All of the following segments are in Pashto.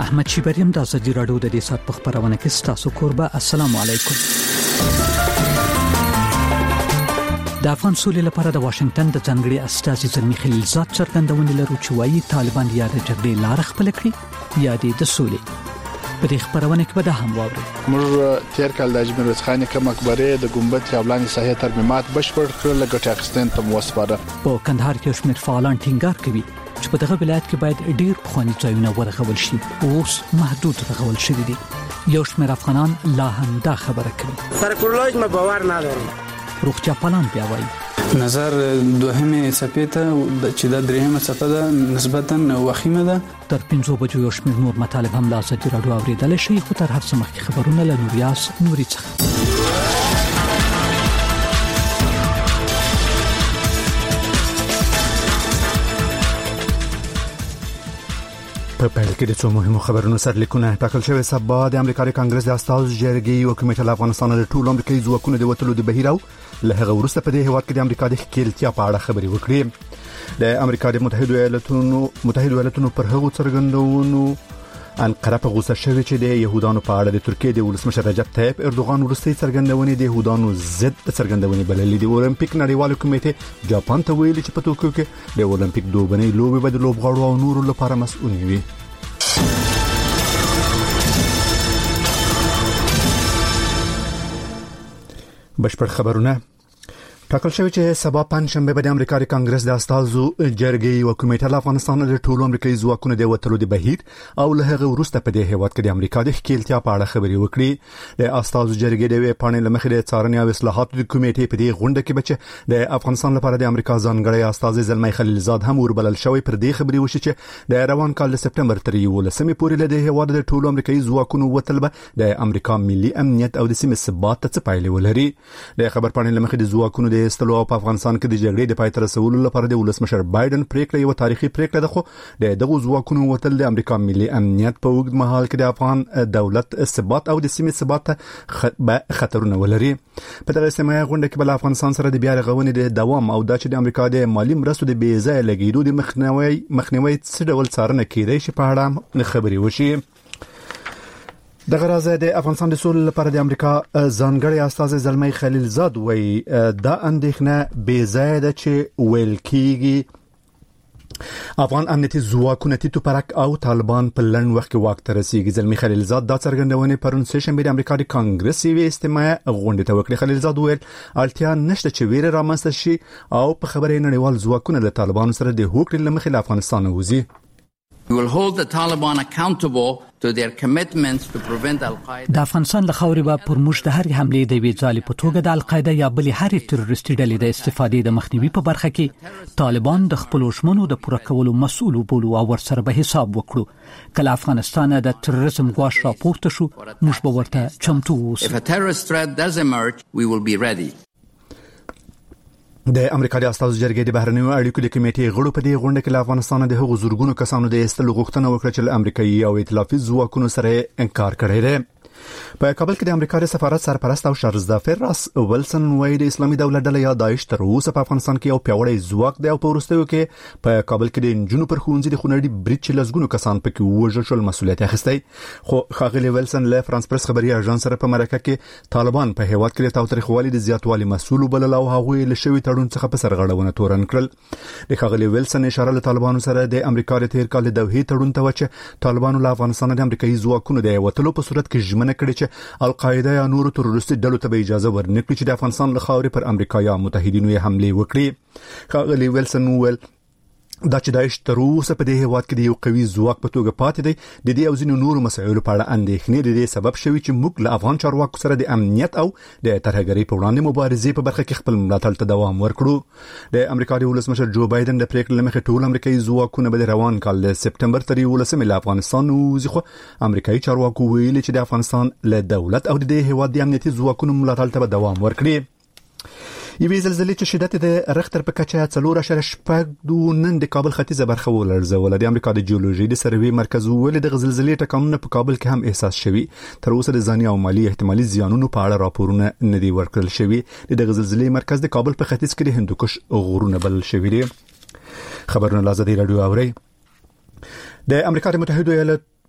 احمد شیبریم د ازادي راډیو د دې سات په خبرونه کې ستاسو کوربه. السلام علیکم. د افغان سولې لپاره د واشنگټن د ځانګړي استازي زلمی خلیلزاد څرګندونې لرو چې وايي طالبان یا د جګړې لار خپل کړي یا د سولې. په دې خبرونه کې به دا هم واوري. موږ تیر کال د اجمیر وسخاني کوم مقبره د ګمبد یابلاني ساحه ترمیمات بشپړ کړل لګټ اخستن ته موسپاره. په کندهار کې شمیر فعالان ټینګار کوي چې په دغه ولایت کې باید ډیر خوندي ځایونه ورغول شي. اوس محدود رغول شوی دي. یو شمیر افغانان لا هم دا خبره کوي. سرکولوژ ما باور ندارم. روغتیا پالان بیا وایي نظر دوهمه صفحه ته چې د درېمه صفحه ده نسبتا وخیمه ده. تر 5 بجو یو شمیر نور مطالب هم لا ازادي راډیو اوریدل شي. خو تر هر څه مخکې خبرونه له نوریاس نوري څخه. په پیل کې د څو مهمو خبرونو سرلیکونه ټاکل شوی. سبا د امریکا کانګرس د استازو جرګې او کمیټه له افغانستان د ټول امریکایي ځواکونو د وټلو د بهیر او له هغه وروسته په دې هیواد کې د امریکا د ښکیلتیا په اړه خبرې وکړې. د امریکا د متحده ایالاتونو پر هغو څرګندونو انقره په غوسه شوی چې د يهودانو په اړه د ترکیې د ولسمشر رجب طیب اردوغان وروستي څرګندونې د يهودانو ضد څرګندونې بللې. د اولمپیک نړیوال کمیټه جاپان ته ویلي چې په توکیو کې د اولمپیک دوبنۍ لوبې به د لوبغاړو او نورو لپاره مسؤل وي. بشپړ خبرونه ټاکل شوی چې سبا پنځشنبه به د امریکا کانګرس د استازو جرګې او کمیټه له افغانستان د ټولو امریکایي ځواکونو د وټلو د بهیر او له هغه وروسته په دې هیواد کې د امریکا د ښکیلتیا په اړه خبرې وکړي. د استازو جرګې د پاڼې لمخې د څارنې او اصلاحاتو د کمیټې په دې غونډه کې بچ د افغانستان لپاره د امریکا ځانګړي استازي زلمی خلیلزاد هم وربلل شوی. پر دې خبرې وشي چې د روان کال د سپټمبر تر 11 پورې له دې هیواد د ټولو امریکایي ځواکونو وټل به د امریکا ملي امنیت او د سیمې ثبات ته پایلې ولري. د خبر پاڼې لمخې د ځواکونو د استلو په افغانستان کې د جګړې د پای ته رسولو لپاره د ولسمشر بایدن پریکړه یو تاریخي پریکړه ده. خو د دغه ځواکونو وټل د امریکا ملي امنیت په وګړي مهال کې د افغان دولت ثبات او د سیمې ثبات ته خطرونه ولري. په دغه سیمه غونډه کې بل افغانستان سره د بیا رغونې د دوام او د امریکا د مالی مرستو د بې ځای لګیدو د مخنیوي څه ډول څارنه کیدای شي په اړه خبرې وشي. د غرازه د افغانستان د سولې لپاره د امریکا ځانګړي استازي زلمی خلیلزاد وایي دا اندېښنه بې ځای ده چې ویل کېږي افغان امنیتي ځواکونه تیتو پرک او طالبان په لړن وخت کې واک ته رسیږي. زلمی خلیلزاد دا څرګندونې پرون سه شنبه د امریکا د کانګرس یوې استماع غونډه ته وکړه. خلیلزاد ویل اړتیا نشته چې ویره رامنځته شي او په خبرې نړیوال ځواکونه له طالبانو سره د هوکړې لمخې له افغانستان وځي. We will hold the Taliban accountable to their commitments to prevent al-Qaeda. د افغانستان له خاورې به پر موږ د هر حمله د وی ځالې په توګه د القاعده یا بل هر تروریستي ډلې د استفادې د مخنیوي په برخه کې طالبان د خپل ژمنو د پوره کولو مسؤل بولو او ورسره به حساب وکړو. کله افغانستان د تروریزم غواش راپورته شو موږ به ورته چمتو اوسو. If a terrorist threat does emerge, we will be ready. د امریکا د استازو جرګې د بهرنیو اړیکو د کمیټې غړو په دې غونډه کې له افغانستان د هغو زورګونو کسانو د استلو غوښتنه وکړه چې امریکایي او ائتلافي ځواکونو سره انکار کړی دی. په کابل کې د امریکا د سفارت سرپرست او شارزدافر راس ولسن وایي د اسلامي دولت ډله یا داعش تر اوسه په افغانستان کې یو پیاوړی ځواک دی او په وروستیو کې په کابل کې د انجونو پر ښوونځي د خونړي برید چې لسګونو کسان پکې وژل شول مسؤلیت اخیستی. خو ښاغلي ولسن له فرانس پرس خبري اژانس سره په مرکه کې طالبان په هیواد کې د تاوتریخوالي د زیاتوالي مسؤل بلل او هغوی له شوی تړون څخه په سرغړونه تورن کړل. د ښاغلي ولسن اشاره له طالبانو سره د امریکا د تیر کال د دوحې تړون ته وچه طالبانو له افغانستان د امریکایي ځواکونو د وټلو په صورت کې ژمنه کړې چې القاعده یا نور تروریستي ډلو ته به اجازه ورنکړي چې د افغانستان له خاورې پر امریکا یا متحدینو یې حمله وکړي. ښاغلي ویلسن وویل دا چې داعش تر اوسه په دې هیواد کې د یو قوي ځواک په توګه پاتې دی د دې او ځینو نورو مسایلو په اړه اندېښنې د دې سبب شوی چې موږ له افغان چارواکو سره د امنیت او د ترهګرۍ په وړاندې مبارزې په برخه کې خپل ملاتړ ته دوام ورکړو. د امریکا د ولسمشر جو بایدن د پریکړې لمخې ټول امریکایي ځواکونه به د روان کال د سپټمبر تر 11 له افغانستان وځي. خو امریکایي چارواکو ویلي چې د افغانستان له دولت او د هیواد د امنیتي ځواکونو ملاتړ ته دوام ورکړي. یوې زلزلې چې شدت د رختر په کچه 4.8 نن د کابل ختیځه برخه ولړزوله. د امریکا د جیولوژي د سروې مرکز ویل د زلزلې ټکانونه په کابل کې هم احساس شوي. تر اوسه د ځاني او مالی احتمالي زیانونو په اړه راپورونه نه دي ورکړل شوي. د زلزلې مرکز د کابل په ختیځ کې د هندوکش غرونه بلل شوي دي. خبرونه له ازادي راډیو اوري. د امریکا د متحده ایالاتو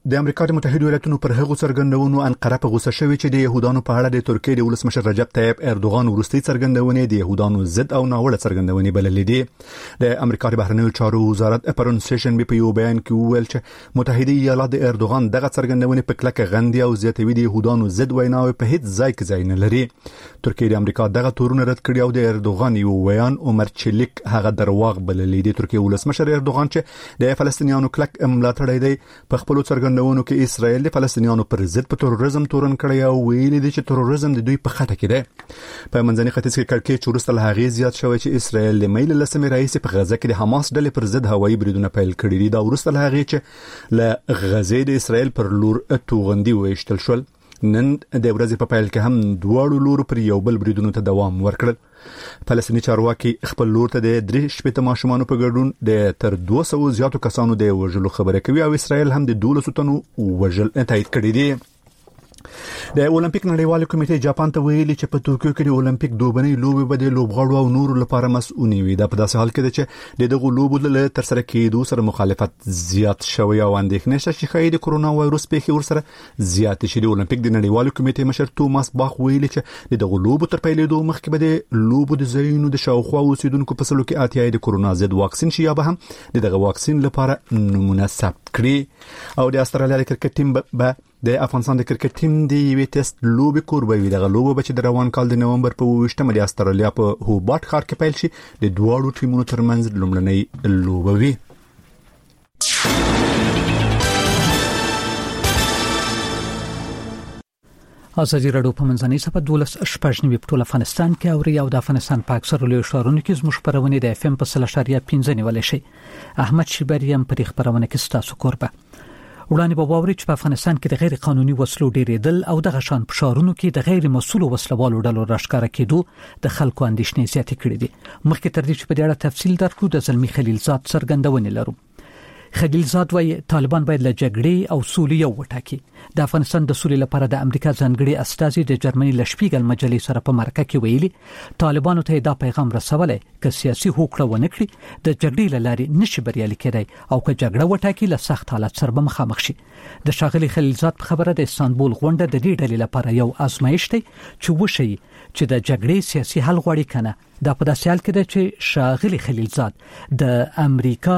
د امریکا د متحده ایالاتونو پر هغو څرګندونو انقره په غوسه شوې چې د يهودانو په اړه د ترکیې د ولسمشر رجب طيب اردوغان وروستي څرګندونې د يهودانو ضد او ناوړه څرګندونې بللې دي. د امریکا د بهرنیو چارو وزارت پرون سیشن په یو بیان کې وویل چې متحده ایالات د اردوغان دغه څرګندونې په کلکه غندي او زیاتوي د يهودانو ضد ویناوي په هیڅ ځای کې ځای نه لري. ترکیې د امریکا دغه تورونه رد کړي او د اردوغان یو بیان عمر چلیک هغه درواغ بللې دي. ترکیې ولسمشر اردوغان چې د فلسطینیانو کلک ملاتړی دی په خپل څرګندونو کې اسرائیل د فلسطینیانو پر ضد په تروریزم تورن کړی او ویلي دي چې تروریزم د دوی په خټه کې دی. په منځني ختیځ کې کړکېچ وروسته له هغې زیات شوی چې اسرائیل د مې له لسمې راهیسې په غزه کې د حماس ډلې پر ضد هوایي بریدونه پیل کړي دي. دا وروسته له هغې چې له غزې د اسرائیل پر لور توغندي وایشتل شول. نن د ورځې په پیل کې هم دواړو لورو پر یو بل بریدونو ته دوام ورکړل. فلسطیني چارواکي خپل لور ته د 3 ماشومانو په ګډون د تر 200 زیاتو کسانو د وژلو خبره کوي او اسرائیل هم د 12 تنو وژل تایید کړی دی. د اولمپیک نړیوال کمیټې جاپان ته ویلي چې په توکیو کې د اولمپیک دوبنۍ لوبې به د لوبغاړو او نورو لپاره مسؤونی وي. دا په داسې حال کې ده چې دغه لوبو له ترسره کېدو سره مخالفت زیات شوی او اندېښنه شته چې خای د کرونا وایروس پیښې ورسره زیات شي. د اولمپیک د نړیوال کمیټې مشر توماس باخ ویلي چې دغه لوبو تر پیلېدو مخکې به د لوبو د ځایونو د شاوخوا اوسیدونکو په سلو کې اتیا د کرونا ضد واکسین شي یا به هم دغه واکسین لپاره نمونه ثبت کړي. او د استرالیا د کرکټ ټیم به د افغانستان د کرکټ ټیم د یوې ټیسټ لوبې کوربوي. دغه لوبه به چې د روان کال د نومبر په 28مه د استرالیا په هوبارت ښار کې پیل شي د دواړو ټیمونو ترمنځ لومړنۍ لوبه وي. ازادي راډیو په منځنۍ صفحه 12 په ټول افغانستان کې او ریاض د افغانستان په اکثر لوی ښارونو کې زموږ خبرونه د FM په 3.5 نیولې شي. احمد شیبریم په خبرونه کې ستاسو کوربه. وړاندې به واوري چې په افغانستان کې د غیر قانوني وسلو ډېرېدل او د غشان په ښارونو کې د غیر مسؤل وسلوالو ډلو راښکاره کېدو د خلکو اندېښنې زیاتې کړې دي. مخکې تر دې چې په دې اړه تفصیل درکړو د زلمی خلیلزاد څرګندونې لرو. خلیلزاد وايي طالبان باید له جګړې او سولې یو وټاکي. د افغانستان د سولې لپاره د امریکا ځانګړي استازي د جرمني لشپیګل مجلې سره په مرکه کې ویلي طالبانو ته دا پیغام رسولای چې سیاسي هوکړه ونه کړي د جګړې لارې نشي بریالي کېدای او که جګړه وټاکي له سخت حالت سره به مخامخ شي. د شاغلي خلیلزاد په خبره د استانبول غونډه د دې ډلې لپاره یو آزمایښت دی چې وشي چې د جګړې سیاسي حل غواړي کنه. دا په داسې حال کې ده چې شاغلي خلیلزاد د امریکا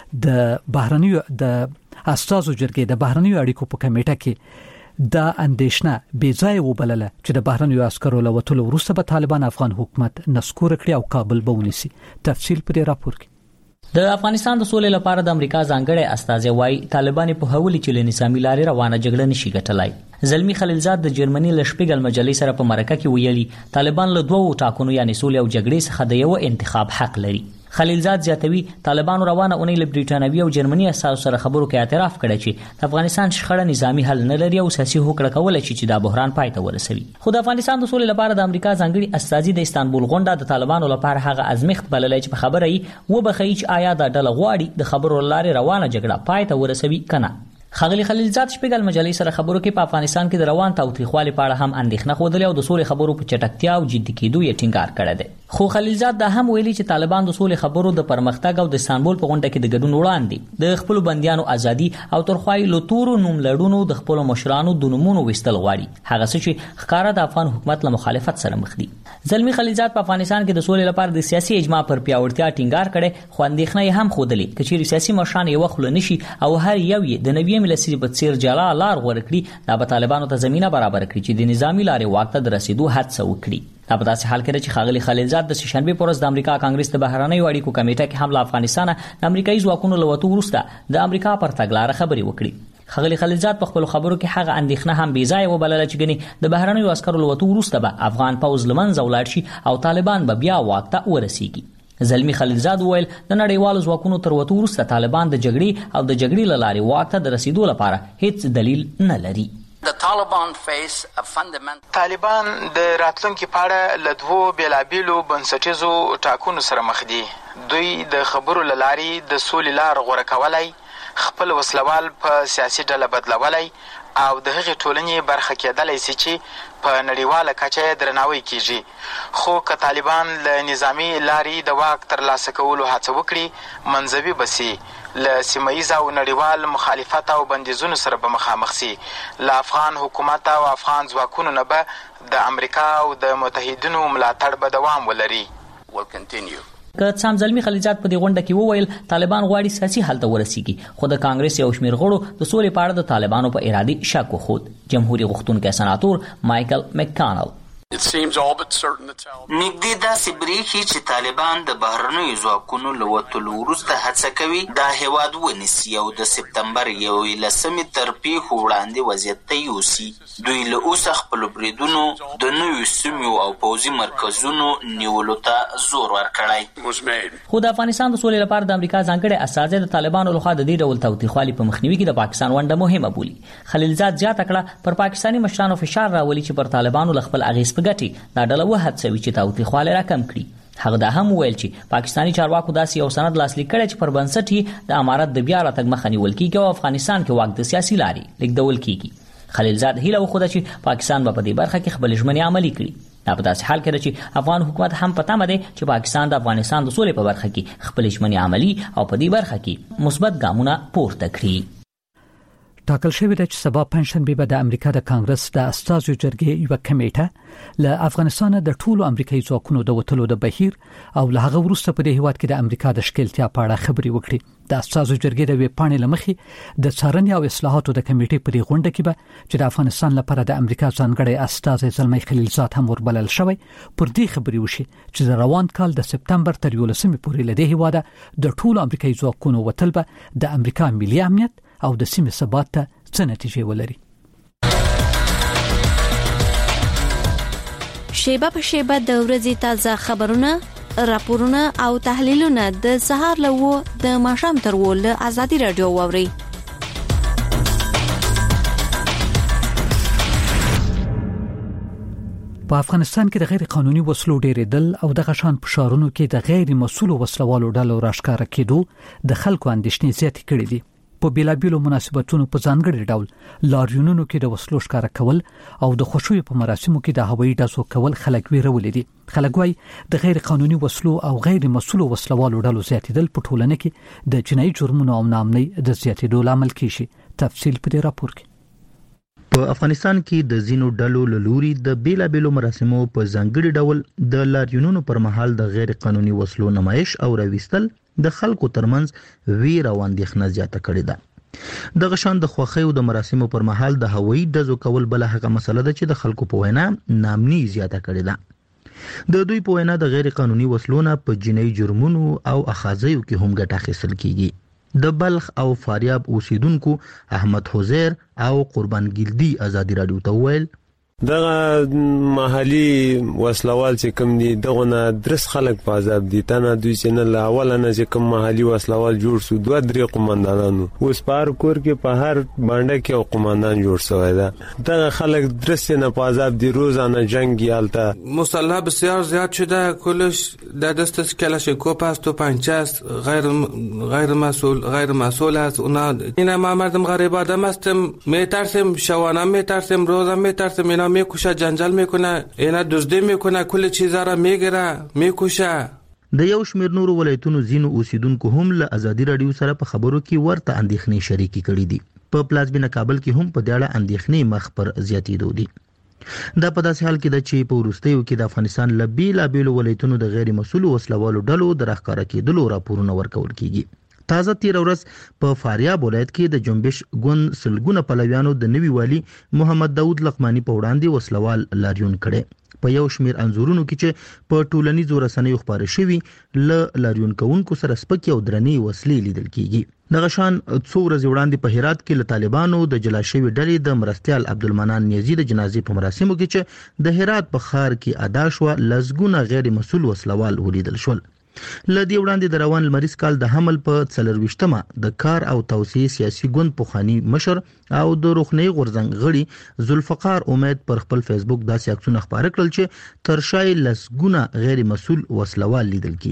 د بهرنیو د استازو جرګې د بهرنیو اړیکو په کمیټه کې دا اندېښنه بې ځای وبلله چې د بهرنیو عسکرو له وتلو وروسته به طالبان افغان حکومت نسکور کړي او کابل به ونیسي. تفصیل په دې راپور کې. د افغانستان د سولې لپاره د امریکا ځانګړي استازي وايي طالبان په هولي چې له نظامی لارې روانه جګړه نشي ګټلای. زلمی خلیلزاد د جرمني لشپیګل مجلې سره په مرکه کې ویلي طالبان له دوه ټاکنو یعنی سولې او جګړې څخه د یو انتخاب حق لري. خلیلزاد زیاتوي طالبان روانه اونۍ له بریټانوي او جرمني اساسو سره خبرو کې اعتراف کړی چې د افغانستان شخړه نظامی حل نه لري او سیاسي هوکړه کولای شي چې دا بحران پای ته ورسوي. خو د افغانستان د سولې لپاره د امریکا ځانګړي استازي د استانبول غونډه د طالبانو لپاره هغه ازمخت بللای چې په خبره یې وبخي چې آیا دا ډله غواړي د خبرو لارې روانه جګړه پای ته ورسوي کنه. خاغلی خلیلزاد شپږل مجلې سره خبرو کې په افغانستان کې د روان تاوتریخوالي په اړه هم اندېښنه خوده او د سولې خبرو په چټکتیا او جدي کېدو یې ټینګار کړی دی. خو خلیلزاد دا هم ویلي چې طالبان د سولې خبرو د پرمختګ او د استانبول په غونډه کې د ګډون وړاندې د خپل بنديانو ازادي او ترخوای لوتورو نوم لړونو د خپل مشرانو د نومونو وستل غواړي. هغه څه چې ښکارا د افغان حکومت له مخالفت سره مخ دي. زلمی خلیلزاد په افغانستان کې د سولې لپاره د سیاسي اجماع پر پیاوړتیا ټینګار کړي خو اندېښنه هم خوده چې سیاسي مشران یو خل نشي او هر یو د نوي ملسي په څیر جلا لار ورکړي دا به طالبانو ته زمينه برابر کړي چې د نظامی لارې واک ته رسیدو هڅه وکړي. دا په داسې حال کې چې خاغلی خلیلزاد د شنبه پر ورځ د امریکا کانګرس د بهرنیو اړیکو کمیټه کې هم له افغانستان د امریکایي ځواکونو له وټو وروسته د امریکا پر تګلارې خبرې وکړي. خاغلی خلیلزاد په خپل خبرو کې هغه اندېښنه هم بې ځای وبلله چې ګنې د بهرنیو عسکرو له وټو وروسته به افغان پوځ لمنځه ولاړ شي او طالبان به بیا واک ته ورسیږي. زلمی خلیلزاد وویل د نړیوالو ځواکونو تر وټو وروسته طالبان د جګړې او د جګړې له لارې واک ته د رسیدو لپاره هیڅ دلیل نه لري. طالبان د راتلونکي په اړه له دوو بېلابېلو بنسټیزو ټاکنو سره مخ دي. دوی د خبرو له لارې د سولې لار غوره کولای، خپل وسلوال په سیاسي ډله بدلولای او د هغې ټولنې برخه کېدلی سي چې په نړیواله کچه درناوی کیږي. خو که طالبان له نظامي لارې د واک ترلاسه کولو هڅه وکړي منځوي به سي، له سیمهییز او نړیوال مخالفت او بندیزونو سره به مخامخ سي. له افغان حکومت او افغان ځواکونو نه به د امریکا او د متحدینو ملاتړ به دوام ولري. که څام زلمی خلیلزاد په دې غونډه کې وویل طالبان غواړي سیاسي حل ته ورسیږي، خو د کانګرس یو شمېر غړو د سولې په اړه د طالبانو په ارادې شک وښود. جمهوریت غوښتونکی سناتور مایکل مککانل نږدې داسې بریښي چې طالبان د بهرنیو ځواکونو له وتلو وروسته هڅه کوي دا هیواد ونیسي او د سپتمبر 11 تر پیښو وړاندې وضعیت ته یوسي. دوی له اوسه خپلو بریدونو د نویو سیمو او پوځي مرکزونو نیولو ته زور ورکړی. خو د افغانستان د سولې لپاره د امریکا ځانګړی استازی د طالبانو لخوا د دې ډول تاوتریخوالي په مخنیوي کې د پاکستان ونډه مهمه بولي. خلیلزاد زیاته کړه پر پاکستاني مشرانو فشار راولي چې پر طالبانو له خپل اغېز ګټي دا ډله وهڅوي چې تاوتریخوالی راکم کړي. هغه دا هم ویل چې پاکستاني چارواکو داسې یو سند لاسلیک کړی چې پر بنسټ یې د امارت د بیا راتګ مخه نیول کیږي او افغانستان کې واک د سیاسي لارې لیږدول کیږي. خلیلزاد هیله وښوده چې پاکستان به په دې برخه کې خپل ژمنې عملي کړي. دا په داسې حال کې ده چې افغان حکومت هم په تمه دی چې پاکستان د افغانستان د سولې په برخه کې خپل ژمنې عملي او په دې برخه کې مثبت ګامونه پورته کړي. ټاکل شوی دی چې سبا پنځشنبه به د امریکا د کانګرس د استازو جرګې یو کمیټه له افغانستان د ټولو امریکایي ځواکونو د وټلو د بهیر او له هغه وروسته په دې هیواد کې د امریکا د شکلتیا په اړه خبرې وکړي. د استازو جرګې د ویپاڼې لمخې د څارنې او اصلاحاتو د کمیټې په دې غونډه کې به چې د افغانستان لپاره د امریکا ځانګړی استازی زلمی خلیلزاد هم وربلل شوی پر دې خبرې وشي چې د روان کال د سپتمبر تر 11 پورې له دې هیواده د ټولو امریکایي ځواکونو وټل به د امریکا ملي امنیت او د سیمې ثبات ته څه نتیجې ولري. شیبه په شیبه د ورځې تازه خبرونه، راپورونه او تحلیلونه د سهار له د ماښام تر له ازادي رادیو واوري. په افغانستان کې د غیر قانوني وسلو ډېرېدل او د غشان فشارونو کې د غیر مسؤل وسلوالو ډلو راښکاره کېدو د خلکو اندېښنې زیاتې کړې دي. په بیلابیلو مناسبتونو په ځانګړي ډول لاریونونو کې د وسلو ښکارا کول او د خوشوي په مراسمو کې د هوایي ډزو کول خلک ویرولې دي. خلک وايي د غیر قانوني وسلو او غیر مسؤل وسلوالو ډلو زیاتېدل په ټولنه کې د جنایي جرمونو او ناامنۍ د زیاتېدو لامل کیږي. تفصیل په دې راپور کې. په افغانستان کې د زینو ډلو لوري د بیلابیلو مراسمو په ځانګړي ډول د لاریونونو پر مهال د غیر قانوني وسلو نمایش او راويستل د خلکو ترمنځ ویر او اندېښنه زیاته کړې ده. د غشان د خوخیو د مراسمو پر مهال د هوایي ډزو کول بل هغه مسله ده چې د خلکو په وینا نامني زیاته کړې ده. د دوی په وینا د غیر قانوني وسلو نه په جنایي جرمونو او اخاذیو کې هم ګټه اخیستل کیږي. د بلخ او فاریاب اوسیدونکو احمد حزیر او قربان ګلدی ازادي رادیو ته ویل دغه محلي وسلوال چې کوم دي دغه نه درس خلک په عذاب دي تنه دوی چې نه لاول نه چې کوم محلي وسلوال جوړ شو دوه درې قومندانانو اوس پار کور کې په هر باندې کې یو قومندان جوړ شوی دا دغه خلک درس نه په عذاب دي روزانه جنگ یالته مسلح بسیار زیاد شده کلش در دست کلاشینکوف است و پنچه است غیر مسئول است اونا اینا ما مردم غریب آدم هستم میترسیم شوانه میترسیم روزا میترسیم اینا میکشه جنجال میکنه اینا دزدی میکنه کل چیزا را میگیره میکشه. د یو شمېر نورو ولایتونو زینو اوسیدونکو هم له ازادي رادیو سره په خبرو کې ورته اندېښنې شریکې کړې دي. په پلازمینه کابل کې هم په دې اړه اندېښنې مخ پر زیاتېدو دي. دا په داسې حال کې ده چې په وروستیو کې د افغانستان له بیلابیلو ولایتونو د غیر مسؤل وسلوالو ډلو د راښکاره کېدلو راپورونه ورکول کیږي. تازه تیر ورځ په فاریاب ولایت کې د جنبش ګوند سلګونه پلویانو د نوي والی محمد داود لقمانی په وړاندې وسلوال لاریون کړي. په یو شمیر انزورونو کې چې په ټولنیزو رسنیو خبري شوي ل لاریون کوونکو سره سپکې او درنې وسلې لیدل کیږي. دغه شان څو ورځې وړاندې په هرات کې له طالبانو د جلا شوی ډلې د مرستيال عبدالمنان نیازی د جنازې په مراسمو کې چې د هرات په ښار کې ادا شو لزګونه غیر مسؤل وسلوال ولیدل شول. لدی وړاندې د روان لمریز کال د حمل په 24مه د کار او توسعه سیاسي ګوند پوخانی مشر او د روخنی غورزنګ غړي ذوالفقار امید پر خپل فیسبوک داسې عکسونه خبره کړل چې ترشای لسګونه غیر مسؤل وسلوال لیدل کیږي.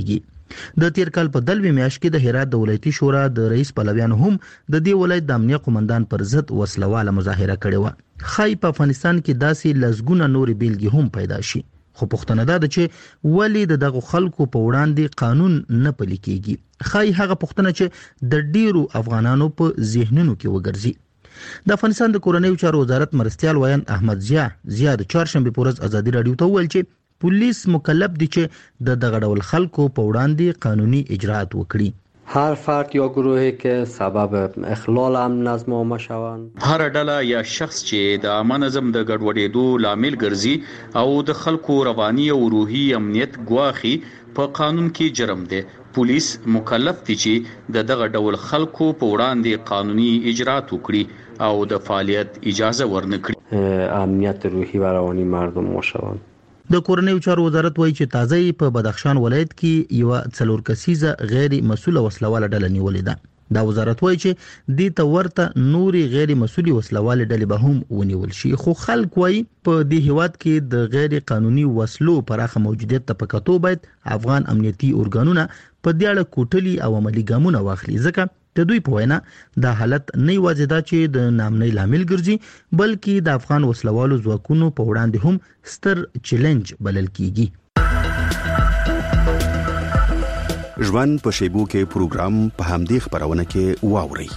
د تیر کال په دلوي میاشت کې د هرات د ولایتي شورا د رئیس پلویان هم د دې ولایت د امنیه قومندان پر ضد وسلواله مظاهره کړې و. خای په افغانستان کې داسې لزګونه نور بیلګې هم پیدا شي، خو پوښتنه ده چې ولی دغه خلکو په وړاندې قانون نه پلي کیږي. خای هغه پوښتنه چې د ډیرو افغانانو په ذهنونو کې وګرځي. د افغانستان د کورنیو چارو وزارت مرستيال ویان احمد ضیا د چهارشنبه په ورځ ازادي رادیو ته ویل چې پولیس مکلف دي چې د دغه ډول خلکو په وړاندې قانوني اجراءات وکړي. هر فرد یا گروهی که سبب اخلال امن نظم عامه شوند، هر ډله یا شخص چې د عامه نظم د ګډوډېدو لامل ګرځي او د خلکو رواني او روحي امنیت ګواخي په قانون کې جرم دی. پولیس مکلف دي چې د دغه ډول خلکو په وړاندې قانوني اجراءات وکړي او د فعالیت اجازه ورنکړي. امنیت روحي و رواني مردم مشوند. د کورنیو چارو وزارت وایي چې تازه په بدخشان ولایت کې یو 4 کسیزه غیر مسؤله وسلواله ډله نیولې ده. دا وزارت وایي چې د تورته نوري غیر مسؤلي وسلواله ډلې به هم ونیول شي، خو خلک وایي په دې هیواد کې د غیر قانوني وسلو پراخه موجودیت ته پکاتو باید افغان امنیتي ارګانونه په دې اړه کوټلي او عملی ګامونه واخلي، ځکه د دوی په وینا دا حالت نه یوازې دا چې د نامنۍ لامل ګرځي بلکې د افغان وسلوالو ځواکونو په وړاندې هم ستر چیلنج بلل کیږي. ژوند په شیبو کې پروګرام په همدې خبرونه کې واوري.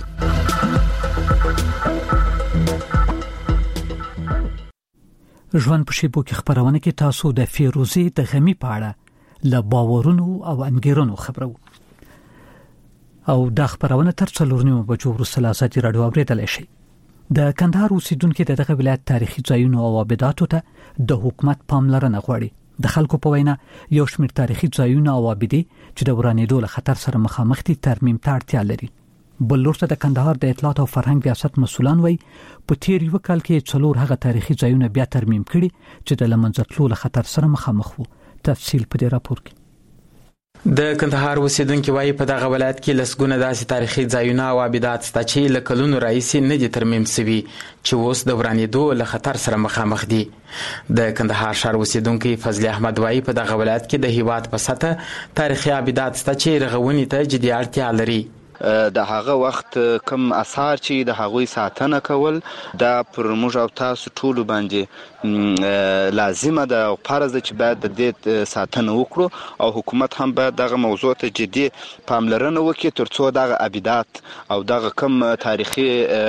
ژوند په شیبو کې خبرونه کې تاسو د فیروزي د غمی په اړه له باورونو او انګیرونو خبرو او دا خبرونه تر 4 بجو وروسته ازادي رادیو اوریدل شي. د کندهار اوسیدونکو دغه ولایت تاریخي ځایونو او آباداتو ته د حکومت پاملرنه غواړي. د خلکو په وینا یو شمېر تاریخي ځایونه او آبادې چې د ورانېدو له خطر سره مخامخ دي ترمیم ته اړتیا لري. بل لورته د کندهار د اطلاعات او فرهنګ ریاست مسولان وایي په تیر یو کال کې 4 هغه تاریخي ځایونه بیا ترمیم کړي چې د لمنځتلو له خطر سره مخامخ وو. تفصیل په دې راپور کې. د کندهار اوسیدونکو وايي په دغه ولایت کې لسګونه داسې تاریخي ځایونه او آبادات شته چې له کلونو راهیسې نه دي ترمیم شوي چې اوس د ورانېدو له خطر سره مخامخ دي. د کندهار ښار اوسیدونکو فضل احمد وايي په دغه ولایت کې د هیواد په سطح تاریخي آبادات شته چې رغونې ته جدي اړتیا لري. د هغه وخت کم آثار چې د هغوی ساتنه کول دا پر موږ او تاسو ټول باندې لازمه ده او فرض ده چې باید د دې ساتنه وکړو او حکومت هم باید دغه موضوع ته جدي پاملرنه وکړي ترڅو دغه آبادات او دغه کم تاریخي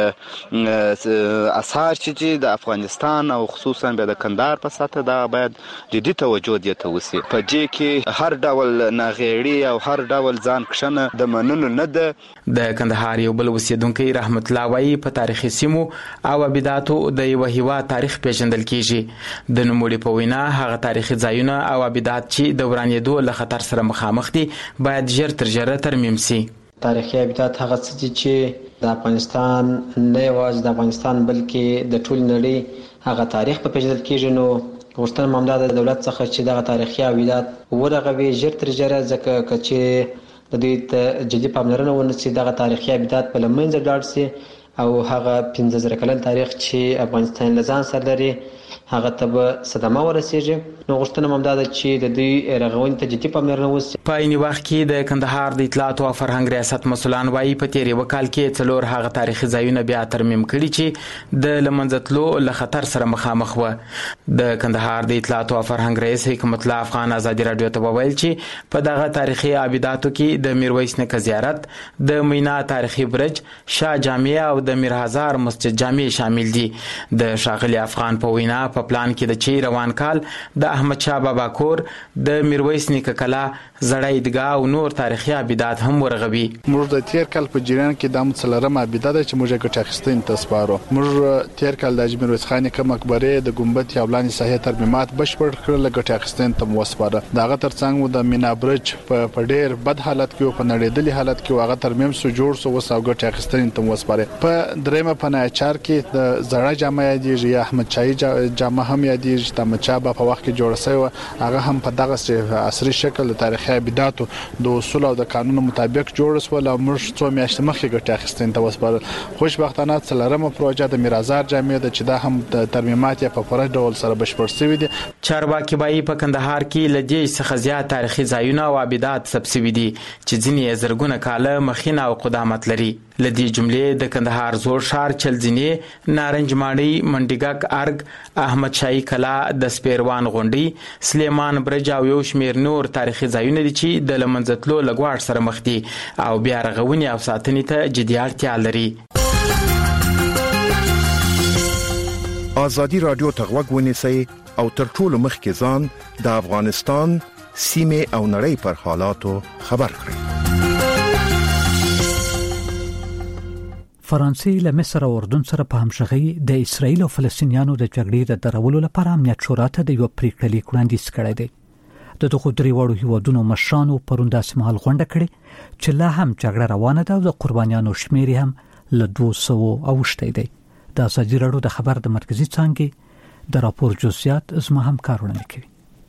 آثار چې د افغانستان او خصوصا د کندهار په سطح دا باید جدي توجه دې ته وشي. په دې کې هر ډول ناغېړي او هر ډول ځان کښنه د منلو نه ده. د کندهار یو بل اوسیدونکی رحمت الله وايي په تاریخي سیمو او آباداتو د یو هیواد تاریخ پیژندل کیږي. د نوموړي په وینا هغه تاریخي ځایونه او آبادات چې د ورانېدو له خطر سره مخامخ دي باید ژر تر ژره ترمیم شي. تاریخي آبادات هغه څه چې د افغانستان نه یوازې د افغانستان بلکې د ټول نړۍ هغه تاریخ په پیژندل کیږي. نو غوښتنه ممدا د دولت څخه چې دغه تاریخي آبادات ورغوي ژر تر ژره ځکه چې د دې ته جدي پاملرنه ونشي دغه تاریخي آبادات په لمنځه لاړ شي او هغه 15 کلن تاریخ چې افغانستان لزان سره لري هغه ته به صدمه ورسیږي. نو غوښتنه ممدا ده چې د دې رغونې ته جدي پاملرنه وشي. په عین وخت کې د کندهار د اطلاعات او فرهنګ ریاست مسولان وايي په تیر یو کال کې 4 هغه تاریخي ځایونه بیا ترمیم کړي چې د لمنځتلو له خطر سره مخامخ و. د کندهار د اطلاعات او فرهنګ رئیس حکمت الله افغان ازادي رادیو ته وویل چې په دغه تاریخي آباداتو کې د میرویس نیکه زیارت، د مینا تاریخي برج، شاه جامع او د میر هزار مسجد جامع شامل دي. د شاغلي افغان په وینا په پلان کې د چي روان کال د احمد شاه بابا کور، د میرویس نیکه کلا، زړه عیدګاه او نور تاریخي آبادات هم ورغوي. موږ د تیر کال په جریان کې د مڅلرم آبادات چې موږ ګټه اخیستین تاسو موږ تیر کال د میرویس خان نیکه مقبره د ګمبد یابلانی ساحه ترمیمات بشپړ کړل ګټه اخیستین تم وسپاره. دغه ترڅنګ د مینا برج په ډیر بد حالت کې او په نړیدلي حالت کې هغه ترمیم سو جوړ سو وسو ګټه اخیستین تم وسپاره. په دریمه په ناچار کې د زړه جامه یادېږي یا احمد چای جامه هم یادېږي د مچابه په وخت کې جوړ شوی هغه هم په دغه عصري شکل تاریخي ابداتو د اصول او د قانون مطابق جوړ شو او موږ څو میاشتې مخکې ګټه اخیستنه توسپارل خوشبختانه څلرمه پروژه د میرازار جامع د چې دا هم د ترمیمات په پوره ډول سره بشپړ شوی دي چارواکي بای په کندهار کې لدی څخه زیات تاریخي ځایونه او ابدات سبسوي دي چې ځینې زرګونه کاله مخینه او قدامت لري لدی جملې د کندهار زوړ ښار چلځینې نارنج ماڼۍ منډیګک ارګ احمد شاهي کلا د سپیروان غونډي سلیمان برج او یو شمیر نور تاریخي ځایونه دي چې د لمنځتلو لګواړ سره مخ دي او بیا رغونې او ساتنې ته جدي اړتیا لري ازادي رادیو ته غوږ ونیسئ او تر ټولو مخکې ځان د افغانستان سیمه او نړۍ پر حالاتو خبر کړئ فرانسې له مصر او اردن سره په همغږي د اسرایل او فلسطینیانو د جګړې د درولو لپاره امنیت شورا ته د یو پریکړه لیک وړاندیز کړی دی د دغه درې وړو هیوادونو مشرانو پروندا سمحال غونډه کړې چې لا هم جګړه روانه ده او د قربانیانو شمیر هم له 200 اوښتی دی د ازادي راډیو د خبر د مرکزی څانګې د راپور جزئیات زما همکارونه کوي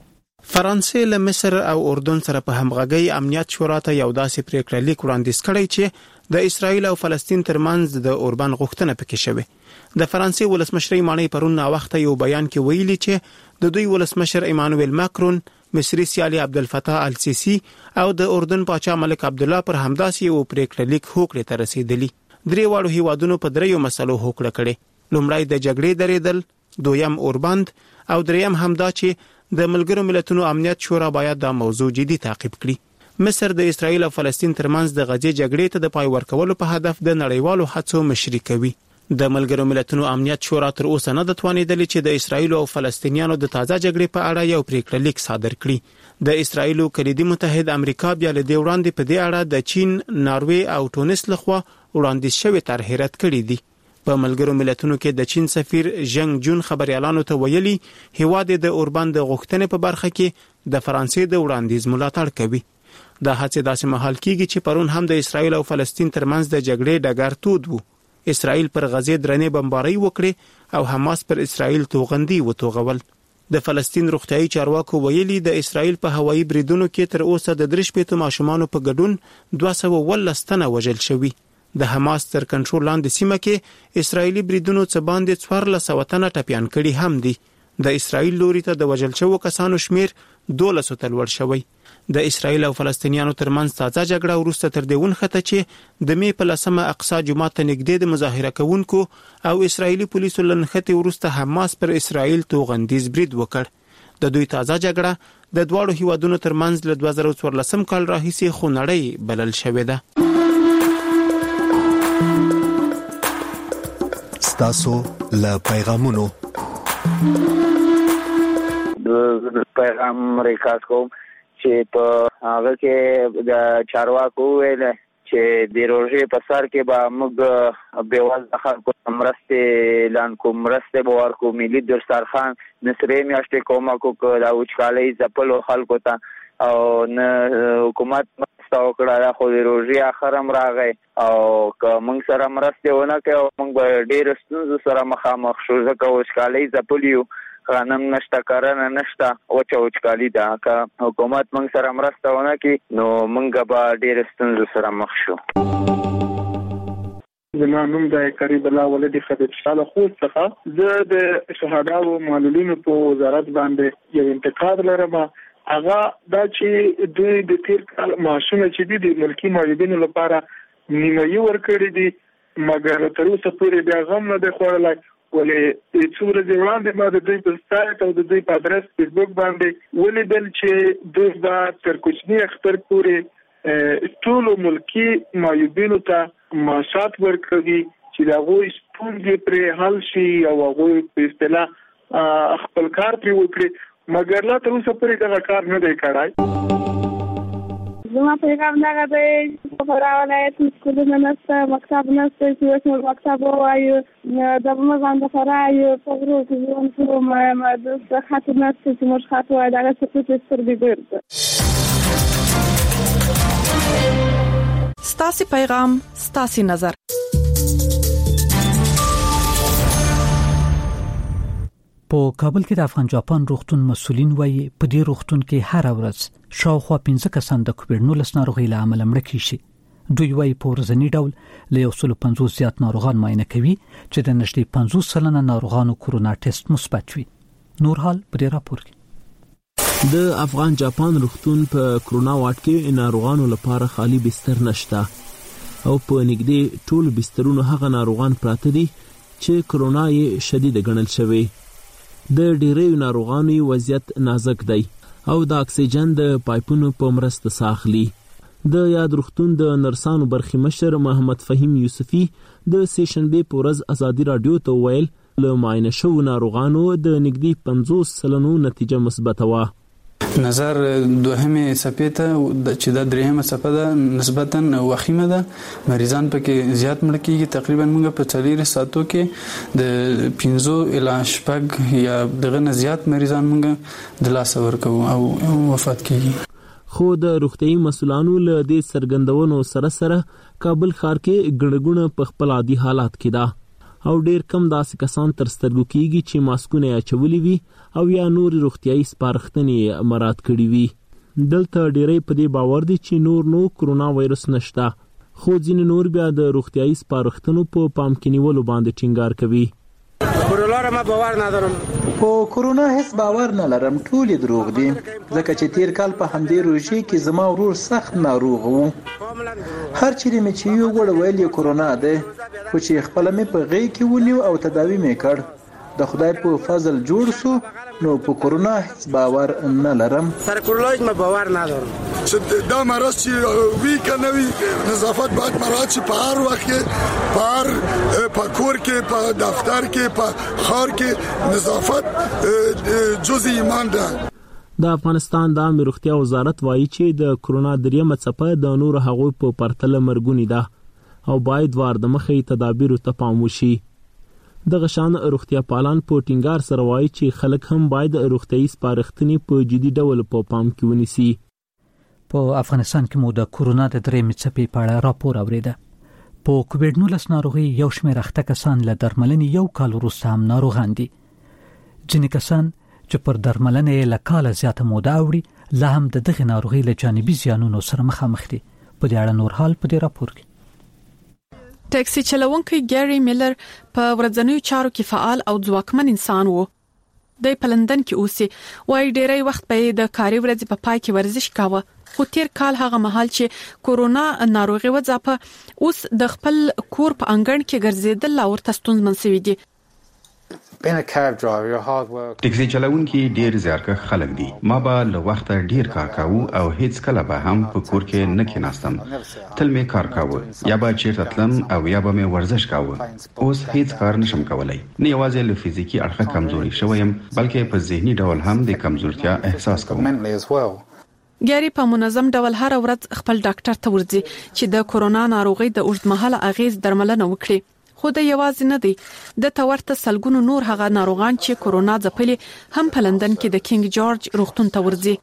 فرانسې له مصر او اردن سره په همغږي امنیت شورا ته یو داسې پریکړه لیک وړاندیز کړی چې د اسرایل او فلسطین ترمنځ د اوربان غوښتنه پکې شوه د فرانسې ولسمشر مانی پرون وخت یو بیان کې ویلي چې د دوی ولسمشر ایمانوئل ماکرون مصری سیالي عبدالفتاح السیسی او د اردن پاچا ملک عبد الله پر همداسې یو پریکړه لیک هوکړې ته رسیدلی درې واړو هیوادونو په دریو مسلو هوکړه کړې لومړی د جګړې درېدل دویم اوربند او دریم همدا چې د ملګرو ملتونو امنیت شورا باید دا موضوع جدي تعقیب کړي مصر د اسرایل او فلسطین ترمنځ د غزې جګړې ته د پای ورکولو په هدف د نړیوالو هڅو مشري کوي د ملګرو ملتونو امنیت شورا تر اوسه نه د توانیدل چې د اسرایل او فلسطینیانو د تازه جګړې په اړه یو پریکړه لیک صادر کړي د اسرایل کلیدي متحد امریکا بیا له دې وړاندې په دې اړه د چین ناروې او ټونس لخوا وړاندیز شوی طرح رد کړی دی په ملګرو ملتونو کې د چین سفیر ژنګ جون خبريالانو ته ویلي هیواد د اوربان د غوښتنې په برخه کې د فرانسې د وړاندیز ملاتړ کوي دا هڅه داسې مهال کیږي چې پرون هم د اسرایل او فلسطین ترمنځ د جګړې ډګر تود وو اسرایل پر غزې درنې بمبارۍ وکړي او حماس پر اسرایل توغندي وتوغول د فلسطین روغتيایي چارواکو ویلي د اسرایل په هوایي بریدونو کې تر اوسه د 3 ماشومانو په ګډون 212 تنه وژل شوي د حماس تر کنټرول لاندې سیمه کې اسرایلی بریدونو څخه باندې 1400 تنه ټپيان کړي هم دي د اسرایل لوري ته د وژل شوو کسانو شمیر 1200 ته لوړ شوی د اسرایل او فلسطینیانو ترمنځ تازه جګړه وروسته تر دې ونخته چې د می په لسمه اقصا جمعه ته نږدې د مظاهره کوونکو او اسرایلی پولیسو لنخته وروسته حماس پر اسرایل توغندیز برید وکړ د دوی تازه جګړه د دواړو هیوادونو ترمنځ له 2014 کال راهیسې خونړۍ بلل شوې ده ستاسو له پیغامونو د پیغام ریکارډ کوم چې په هغه کې د چارواکو ویل چې د روزي په سر کې به موږ به وځ خلکو مرسته اعلان کوم مرسته به ورکو ملي دسترخوان نسرې میاشتې کومه کو دا وچکالۍ ځپلو خلکو ته او نه حکومت مستو کړه خو د روزي اخرم راغی او که موږ سره مرسته ونه کوي موږ به ډېر ستونزو سره مخامخ شو ځکه وچکالۍ ځپلیو غنم نشته کرنه نشته وچکالي ده که حکومت موږ سره مرسته ونه کوي نو موږ به ډېر ستونزو سره مخ شو زما نوم د قریب الله ولدي خدیج شاله خو څخه زه د شهدا او معلولینو په وزارت باندې یو انتقاد لرم هغه دا چې دوی د تیر کال معاشونه چې د ملکی معلولینو لپاره نیمایي ورکړي دي مګر تر اوسه پورې بیا غم نه دی خوړلای ولې څو ورځې وړاندې ما د دوی په سایت او د دوی په ادرس فیسبوک باندې ولیدل چې دوی به تر کوچني اختر پورې ټول ملکی معیوبینو ته معاشات ورکوي چې د هغوی ستونزې پرې حل شي او هغوی په اصطلاح خپل کار پرې وکړي مګر لا تر اوسه پورې دغه کار نه دی کړی زما پیغام دا دی چې په ولایت سکولونه نشته مکتب نشته چې اوس مکتب وایو د موږ فرای په ورو کې ما د خاطر نشته چې موږ خاطر وایو دا څه څه سترګې ګرځي ستاسو پیغام ستاسو نظر په کابل کې د افغان جاپان روغتون مسولین وایي په دې روغتون کې هر ورځ شاوخوا 15 کسان د کووډ-19 ناروغۍ له امله مړه کیږي. دوی وایي په ورځنی ډول له 150 زیات ناروغان معاینه کوي چې د نږدې 50% ناروغانو کورونا ټیسټ مثبت وي. نور حال په دې راپور کې د افغان جاپان روغتون په کورونا واټ کې ناروغانو لپاره خالی بستر نشته او په نږدې ټول بسترونو هغه ناروغان پراته دي چې کورونا یې شدید ګڼل شوی. د ډیرو ناروغانو وضعیت نازک دی او د اکسیجن د پایپونو په مرسته ساخلی. د یاد روغتون د نرسانو برخی مشر محمد فهیم یوسفی د سیشنبه په ورځ ازادي رادیو ته ویل له معاینه شو ناروغانو د نږدې 50% نتیجه مثبت و. نظر دوهمه صفحه ته چې د درېمه صفحه ده نسبتا وخیمه ده. مریضان پکې زیات مړ کیږي. تقریبا موږ په 4 ساعتو کې د 15 الی 6 یا دغه نه زیات مریضان موږ د لاس ورکو او وفات کیږي. خو د روغتيایي مسولانو له دې سرګندونو سره کابل ښار کې ګڼګونه په خپل عادي حالات کې ده او ډیر کم داسې کسان تر سترګو کیږي چې ماسکونه اچولي وي او یا نور روغتيایي سپارښتنې مراعات کړي وي. دلته ډیرې په دې باور دي چې نو کورونا وایرس نشته، خو ځینې نور بیا د روغتيایي سپارښتنو په پام کې نیولو باندې ټینګار کوي. کورونا ما باور ندارم. په کورونا هیڅ باور نه لرم. ټول دروغ دي ځکه چې تیر کال په همدې روژې کې زما ورور سخت ناروغ وو. هر چیرې مې چې یو وړ ویل کورونا ده خو چې خپل مې په غي کې ونیو او تداوی مې کړ. د خدای په فضل جوړ سو نو په کورونا هیڅ باور نه لرم. سر کورونا ما باور ندارم. چې دا مرض چې وی کنه وی نظافت باید مراعات شي په هر وخت کې په کور کې په دفتر کې په خار کې نظافت جزء ایمان ده. د افغانستان د عامه روغتیا وزارت وایي چې د کورونا دریمه څپه د نور هغو په پرتله مرګونی ده او باید وار د مخې تدابیر ته پام وشي. دغه شان روغتیا پالان په ټینګار سره وایي چې خلک هم باید روغتيایي سپارښتنې په جدي ډول په پام کې ونیسي. په افغانستان کې مو د کورونا د درېمې څپې په اړه راپور اوریده. په کووډ-19 ناروغي یو شمېر اخته کسان له درملنې یو کال وروسته هم ناروغان دي. ځینې کسان چې پر درملنې له کاله زیاته موده اوړي لا هم د دغه ناروغي له جانبي زیانونو سره مخامخ دي. په دې اړه نور حال په دې راپور کې. ټیکسي چلوونکی ګری میلر په ورځنیو چارو کې فعال او ځواکمن انسان وو. د پلندن کې اوسي وای ډیری وخت په د کاري ورځې په پای کې ورزش کاوه. خو تیر کال هغه مهال چې کورونا ناروغي وځاپه اوس د خپل کور په انګړ کې ګرځیدل لا ورته ستونزمن شوی دی. ټیکسي چلوونکي ډیر زیارکښ خلک دي. ما به له وخته ډیر کار کاوه او هیڅ کله به هم په کور کې نه کېناستم. تل مې کار کاوه، یا به چیرته تلم او یا به مې ورزش کاوه. اوس هیڅ کار نشم کولای. نه یوازې له فزیکی اړخه کمزوري شوم بلکې په ذهني ډول هم د کمزورتیا احساس کوم. ګری په منظم ډول هر ورځ خپل ډاکټر ته ورځي چې د کورونا ناروغي د اوږدمهاله اغیز درملنه وکړي. خو د یوازې نه دی د تورته سلګونو نور هغه ناروغان چې کورونا ځپلي هم په لندن کې د کینګ جورج روغتون ته ورځي.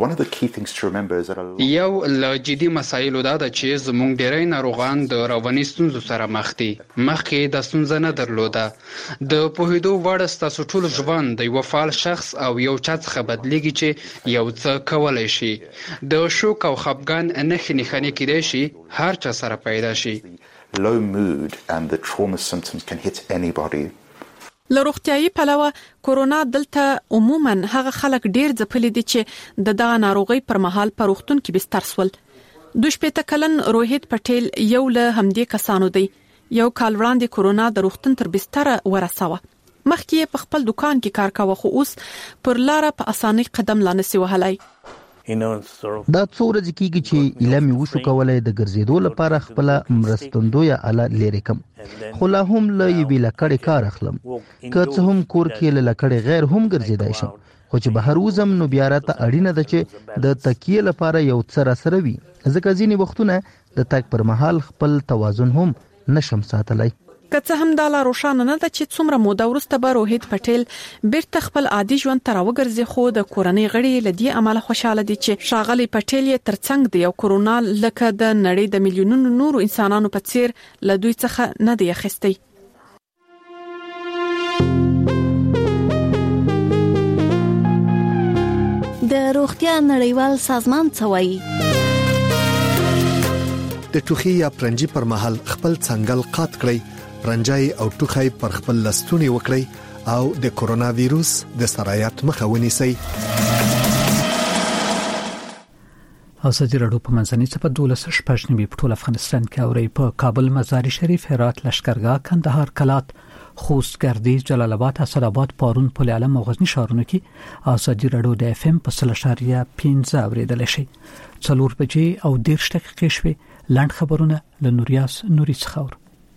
یو له جدي مسایلو دا ده چې زموږ ډیری ناروغان د رواني ستونزو سره مخ دي. مخکې د ستونزه نه درلوده. د پوهېدو وړ ستاسو ټول ژوند د یو فعال شخص او یو چا څخه بدلیږي چې یو څه کولای شي. د شوک او خپګان نښې کېدای شي هر چا سره پیدا شي. Low mood and the trauma symptoms can hit anybody. له روغتیايي پلوه کورونا دلته عموما هغه خلک ډیر ځپلي دي چې د دغه ناروغي پر مهال په روغتون کې بستر سول. 22 کلن روهیت پټیل یو له همدې کسانو دی. یو کال وړاندې کورونا د روغتون تر بستر ورساوه. مخکې په خپل دکان کې کار کاوه خو اوس پر لار په اسانۍ قدم لانسي وهلای. دا څو ورځې کېږي چې ایله مې وشو کولای د ګرځېدو لپاره خپل مرستندویه آله لري کم، خو لا هم له یوې لکړې کار اخلم. که څه هم کور کې له لکړې غیر هم ګرځېدای شم، خو چې بهر وزم نو بیا راته اړینه ده چې د تکیې لپاره یو څه راسره وي، ځکه ځینې وختونه د تګ پر مهال خپل توازن هم نشم ساتلی. که څه هم دا لا روښانه نه ده چې څومره موده وروسته به روهیت پټیل بیرته خپل عادي ژوند ته راوګرځي، خو د کورنۍ غړي له دې امله خوشاله دي چې ښاغلی پټیل یې ترڅنګ دی او کورونا لکه د نړۍ د میلیونونو نورو انسانانو په څیر له دوی څخه نه دی اخیستی. روغتیا نړیوال سازمان څه وایي؟ د ټوخي یا پرنجي پر مهال خپل څنګل قات کړئ، پرنجای او ټوخي پر خپل لستونی وکړئ او د کورونا وایروس د سرایت مخه ونیسئ. ازادي راډیو په منځنۍ صفحه 12 په ټول افغانستان کې اوري په کابل، مزار شریف، هرات، لشکرګاه، کندهار، کلات، خوست، گردیز، جلال آباد، اسداباد، پارون، پل علم او غزنی ښارونو کې ازادي راډیو د FM په 3.15 اوریدل شي. 4 بجې او 10 دقیقې شوي. لاند خبرونه له نوریاس نوري څخه.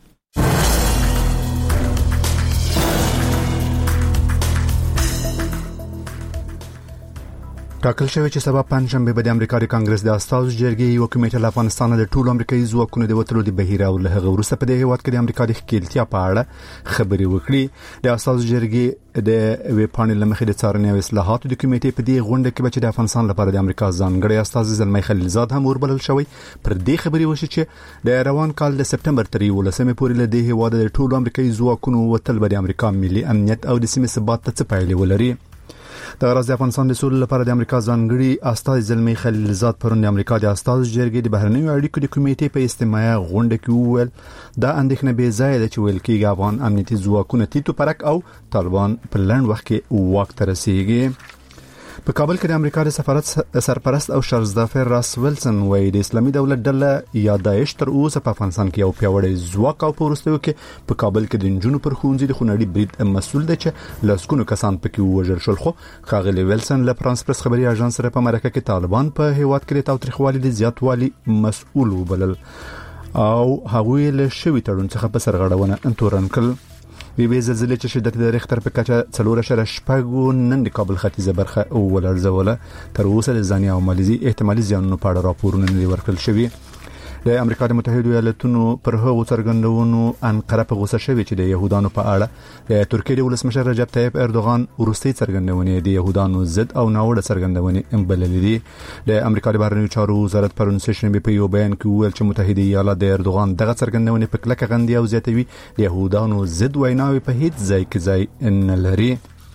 ټاکل شوی چې سبا پنځمبه به د امریکا د کانګرس د استازو جرګې یو کمیټه له افغانستان د ټولو امریکایي ځواکونو د وټلو د بهیر او له هغه وروسته په دې هیواد کې د امریکا د ښکیلتیا په اړه خبري وکړي. د استازو جرګې د وی پانل لمخې د څارنې او اصلاحاتو د کمیټې په دې غونډه کې چې د افغانستان لپاره د امریکا ځانګړي استاذ زلمی خلیلزاد هم وربلل شوی. پر دې خبري وشي چې د روان کال د سپټمبر 13 پورې له دې هیواد د ټولو امریکایي ځواکونو وټل به د امریکا ملي امنیت او د سیمې ثبات ته څه پایلې ولري. د غرض افغانستان د سولې لپاره د امریکا ځانګړي استاذ زلمی خلیلزاد پرون د امریکا د استازو جرګې د بهرنیو اړیکو د کمیټې په اجتماعي غونډه کې وویل دا اندېښنه بې ځای ده چې ویل کېږي افغان امنیتي ځواکونه تیتو پرک او طالبان په لنډ وخت کې واک ته رسیږي. په کابل کې د امریکا د سفارت سرپرست او شرزدافر راس ویلسن وایي د اسلامي دولت ډله یا داعش تر اوسه په افغانستان کې یو پیاوړی ځواک او په وروستیو کې په کابل کې د نجونو پر ښوونځي د خونړي برید مسؤل دی چې لسګونو کسان پکې ووژل شول. خو ښاغلی ویلسن له فرانس پرس خبري اژانس سره په مرکه کې طالبان په هیواد کې د تاوتریخوالي د زیاتوالي مسؤل وبلل او هغوی له شوي تړون څخه په سرغړونه انتورن کړل. وی زلزلې چې شدت د ریختر په کچه 4.8 نن د کابل ختیځه برخه ولړزوله. تر اوسه د ځاني او مالیزي احتمالي زیانونو په اړه راپورونه نه ورکړل شوي. د امریکا د متحده ایالاتونو پر هغو څرګندونو انقره په غوسه شوی چې د يهودانو په اړه د ترکیې د ولسمشر رجب طیب اردوغان وروستي څرګندونې د يهودانو ضد او ناوړه څرګندونې بللې دي. د امریکا د بهرنیو چارو وزارت پرون سشنبه په یو بیان کې ویل چې متحده ایالات د اردوغان دغه څرګندونې په کلکه غندي او زیاتوي د يهودانو ضد ویناوي په هیڅ ځای کې ځای نه لري.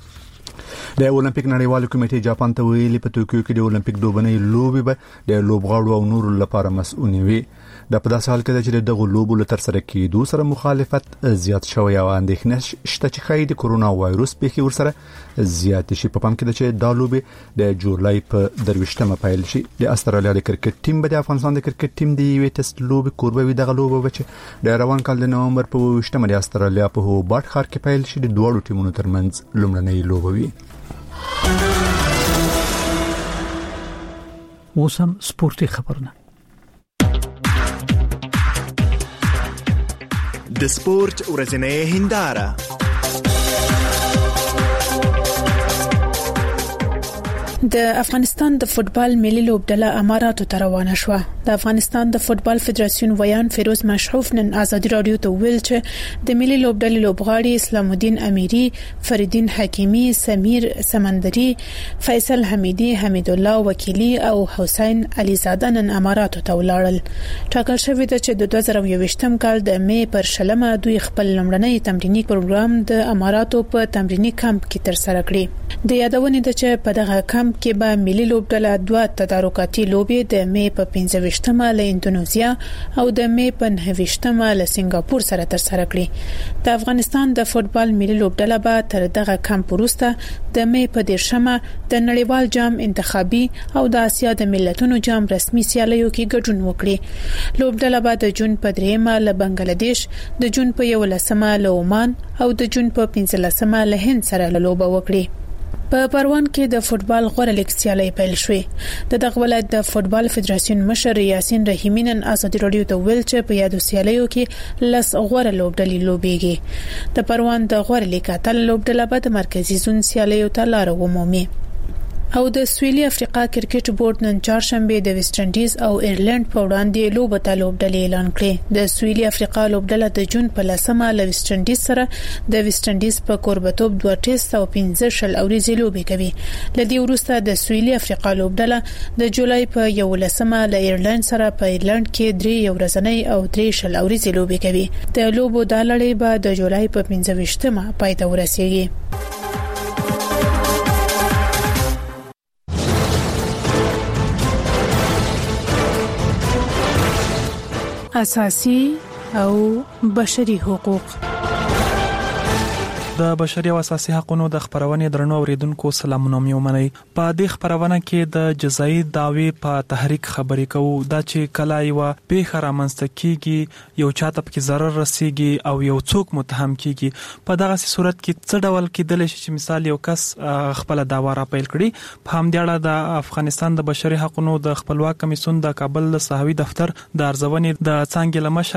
د اولمپیک نړیوال کمیټې جاپان ته ویلي په توکیو کې د اولمپیک دوبنۍ لوبې به د لوبغاړو او نورو لپاره مسؤل وي. د په داسې حال کې چې دغه لوبو له تر سره کېدو سره مخالفت زیات شوی او اندېښنه شته چې خای د کورونا وایروس پیښې ورسره زیات شي. په پام کې ده چې دا لوبې د جولای په 23مه پیل شي. د استرالیا د کرکټ ټیم به د افغانستان د کرکټ ټیم د یوې ټیسټ لوبې کوربه وي. دغه لوبه به چې د روان کال د نومبر په 28مه د استرالیا په هوبارت ښار کې پیل شي د دوه ټیمونو ترمنځ لومړنۍ لوبه وي. اوسم سپورتي خبرونه. د سپورت ورځنۍ هنداره. د افغانستان د فوتبال ملي لوبډله اماراتو ته روانه شوه. د افغانستان د فوتبال فدراسیون ویان فیروز مشحوف نن ازادي رادیو ته ویل چې د ملي لوبډلې لوبغاړي اسلام الدین امیری، فریدین حکیمی، سمیر سمندری، فیصل حمیدی، حمید الله وکیلی او حسین علیزاده نن اماراتو ته ولاړل. ټاکل شوی دی چې د 2021م کال د مې پر 20 دوی خپل لومړنی تمرینی پروګرام د اماراتو په تمرینی کمپ کې تر سره کړی. د یادونې ده چې په دغه کمپ کې به ملي لوبډله 2 تدارکاتي لوبې د مې په 25مه له اندونیزیا او د مې په 29مه له سنگاپور سره تر سره کړي. د افغانستان د فوتبال ملي لوبډله به تر دغه کمپ وروسته د مې په 10مه د نړیوال جام انتخابي او د اسیا د ملتونو جام رسمي سیالیو کې ګډون وکړي. لوبډله به د جون په 3مه له بنگلاديش، د جون په 11مه له عمان او د جون په 15مه له هند سره لوبه وکړي. په پروان کې د فوتبال غوړه لیګ سیالي پیل شوې. دغه ولایت د فوتبال فدراسیون مشر یاسین رحیمی نن ازادي رادیو ته ویل چې په یادو سیالیو کې لس غوړه لوبډلې لوبېږي. د پروان د غوړه لیګ اتل لوبډله به د مرکزي زون سیالیو ته لار ومومي. او د سویلي افریقا کرکټ بورډ نن چهارشنبه د ویسټ انډیز او ایرلند په وړاندې لوبه ته لوبډلې اعلان کړې. د سویلي افریقا لوبډله د جون په 10مه له ویسټ انډیز سره د ویسټ انډیز په کوربتوب 2 ټیسټ او 15 اوريزي لوبې کوي. لدی وروسته د سویلي افریقا لوبډله د جولای په 11مه له ایرلند سره په ایرلند کې 3 ورځنۍ او 3 اوريزي لوبې کوي. د لوبو د لړۍ به د جولای په 25مه پای ته ورسیږي. اساسي او بشري حقوق. د بشري او اساسي حقوقو د خبرونې درنو اوریدونکو سلامونه مې ومنئ. په دې خبرونه کې د جزایي دعوی په تحریک خبرې کوو دا چې کله یو پیښه رامنځته کیږي یو چاته پکې ضرر رسیږي او یو څوک متهم کیږي په دغه صورت کې څه ډول کېدل شي چې مثال یو کس خپل دعوا را پیل کړي. په همدې اړه د افغانستان د بشري حقوقو د خپلواک کمیسیون د کابل صحوي دفتر د ارزونې د څانګې لمشر